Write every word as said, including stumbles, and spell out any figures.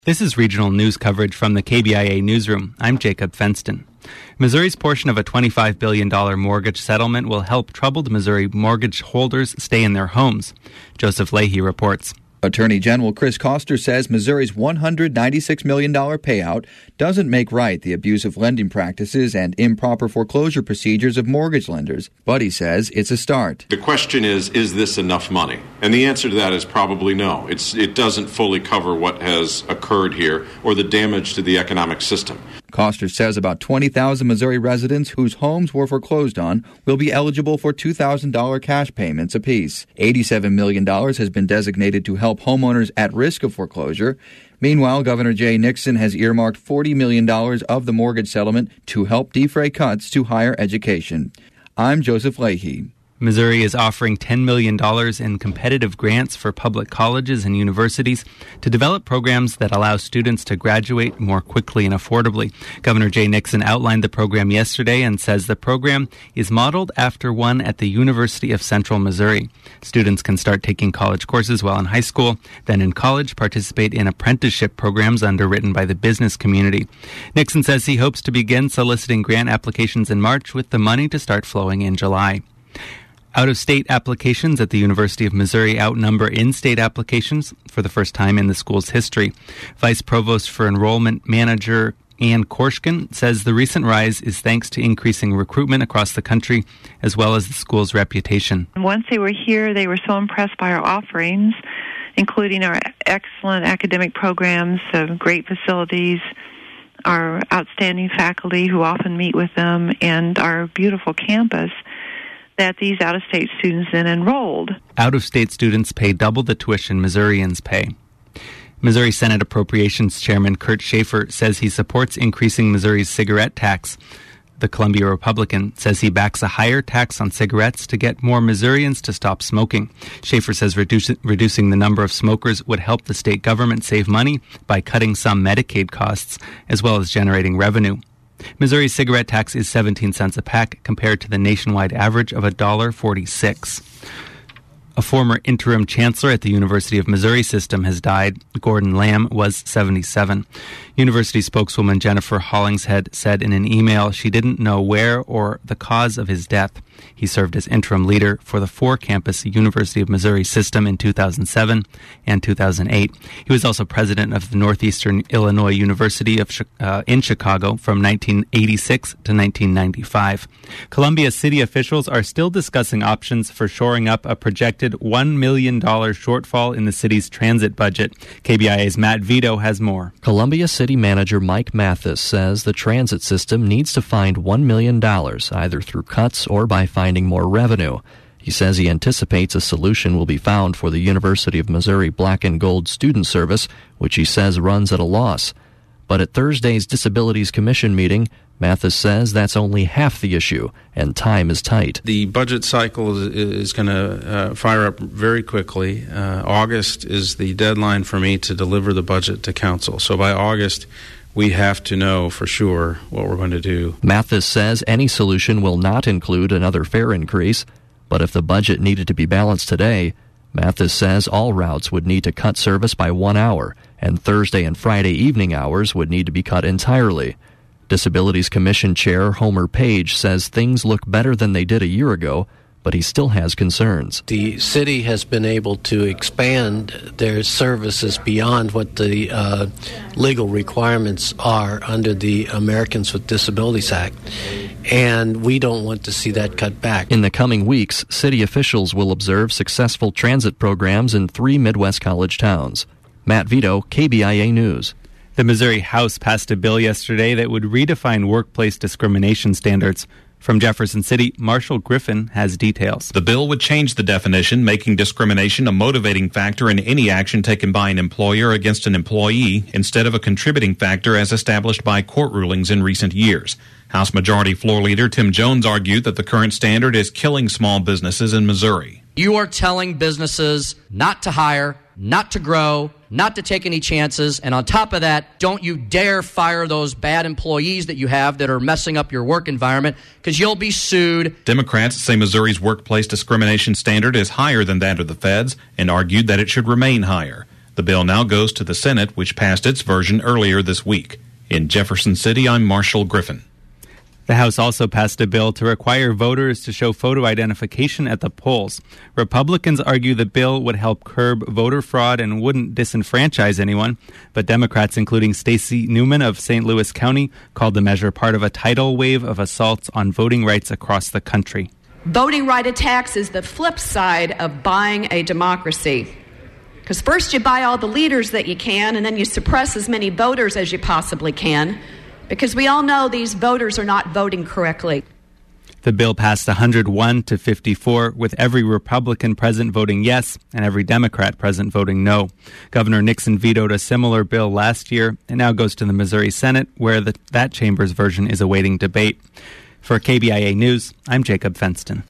This is regional news coverage from the K B I A newsroom. I'm Jacob Fenston. Missouri's portion of a twenty-five billion dollars mortgage settlement will help troubled Missouri mortgage holders stay in their homes. Joseph Leahy reports. Attorney General Chris Koster says Missouri's one hundred ninety-six million dollars payout doesn't make right the abusive lending practices and improper foreclosure procedures of mortgage lenders, but he says it's a start. The question is, is this enough money? And the answer to that is probably no. It's, it doesn't fully cover what has occurred here or the damage to the economic system. Koster says about twenty thousand Missouri residents whose homes were foreclosed on will be eligible for two thousand dollars cash payments apiece. eighty-seven million dollars has been designated to help homeowners at risk of foreclosure. Meanwhile, Governor Jay Nixon has earmarked forty million dollars of the mortgage settlement to help defray cuts to higher education. I'm Joseph Leahy. Missouri is offering ten million dollars in competitive grants for public colleges and universities to develop programs that allow students to graduate more quickly and affordably. Governor Jay Nixon outlined the program yesterday and says the program is modeled after one at the University of Central Missouri. Students can start taking college courses while in high school, then in college participate in apprenticeship programs underwritten by the business community. Nixon says he hopes to begin soliciting grant applications in March with the money to start flowing in July. Out-of-state applications at the University of Missouri outnumber in-state applications for the first time in the school's history. Vice Provost for Enrollment Manager Ann Korshkin says the recent rise is thanks to increasing recruitment across the country, as well as the school's reputation. Once they were here, they were so impressed by our offerings, including our excellent academic programs, uh, great facilities, our outstanding faculty who often meet with them, and our beautiful campus, that these out-of-state students then enrolled. Out-of-state students pay double the tuition Missourians pay. Missouri Senate Appropriations Chairman Kurt Schaefer says he supports increasing Missouri's cigarette tax. The Columbia Republican says he backs a higher tax on cigarettes to get more Missourians to stop smoking. Schaefer says reduce, reducing the number of smokers would help the state government save money by cutting some Medicaid costs, as well as generating revenue. Missouri's cigarette tax is seventeen cents a pack compared to the nationwide average of one dollar and forty-six cents. A former interim chancellor at the University of Missouri system has died. Gordon Lamb was seventy-seven. University spokeswoman Jennifer Hollingshead said in an email she didn't know where or the cause of his death. He served as interim leader for the four-campus University of Missouri system in two thousand seven and two thousand eight. He was also president of the Northeastern Illinois University of uh, in Chicago from nineteen eighty-six to nineteen ninety-five. Columbia city officials are still discussing options for shoring up a projected one million dollars shortfall in the city's transit budget. K B I A's Matt Vito has more. Columbia City Manager Mike Mathis says the transit system needs to find one million dollars, either through cuts or by finding more revenue. He says he anticipates a solution will be found for the University of Missouri Black and Gold Student Service, which he says runs at a loss. But at Thursday's Disabilities Commission meeting, Mathis says that's only half the issue, and time is tight. The budget cycle is, is going to uh, fire up very quickly. Uh, August is the deadline for me to deliver the budget to council. So by August, we have to know for sure what we're going to do. Mathis says any solution will not include another fare increase, but if the budget needed to be balanced today, Mathis says all routes would need to cut service by one hour, and Thursday and Friday evening hours would need to be cut entirely. Disabilities Commission Chair Homer Page says things look better than they did a year ago, but he still has concerns. The city has been able to expand their services beyond what the uh, legal requirements are under the Americans with Disabilities Act, and we don't want to see that cut back. In the coming weeks, city officials will observe successful transit programs in three Midwest college towns. Matt Vito, K B I A News. The Missouri House passed a bill yesterday that would redefine workplace discrimination standards. From Jefferson City, Marshall Griffin has details. The bill would change the definition, making discrimination a motivating factor in any action taken by an employer against an employee instead of a contributing factor as established by court rulings in recent years. House Majority Floor Leader Tim Jones argued that the current standard is killing small businesses in Missouri. You are telling businesses not to hire, not to grow, not to take any chances, and on top of that, don't you dare fire those bad employees that you have that are messing up your work environment, because you'll be sued. Democrats say Missouri's workplace discrimination standard is higher than that of the feds and argued that it should remain higher. The bill now goes to the Senate, which passed its version earlier this week. In Jefferson City, I'm Marshall Griffin. The House also passed a bill to require voters to show photo identification at the polls. Republicans argue the bill would help curb voter fraud and wouldn't disenfranchise anyone, but Democrats, including Stacey Newman of Saint Louis County, called the measure part of a tidal wave of assaults on voting rights across the country. Voting right attacks is the flip side of buying a democracy. Because first you buy all the leaders that you can, and then you suppress as many voters as you possibly can, because we all know these voters are not voting correctly. The bill passed one hundred one to fifty-four, with every Republican present voting yes and every Democrat present voting no. Governor Nixon vetoed a similar bill last year. It now goes to the Missouri Senate, where the, that chamber's version is awaiting debate. For K B I A News, I'm Jacob Fenston.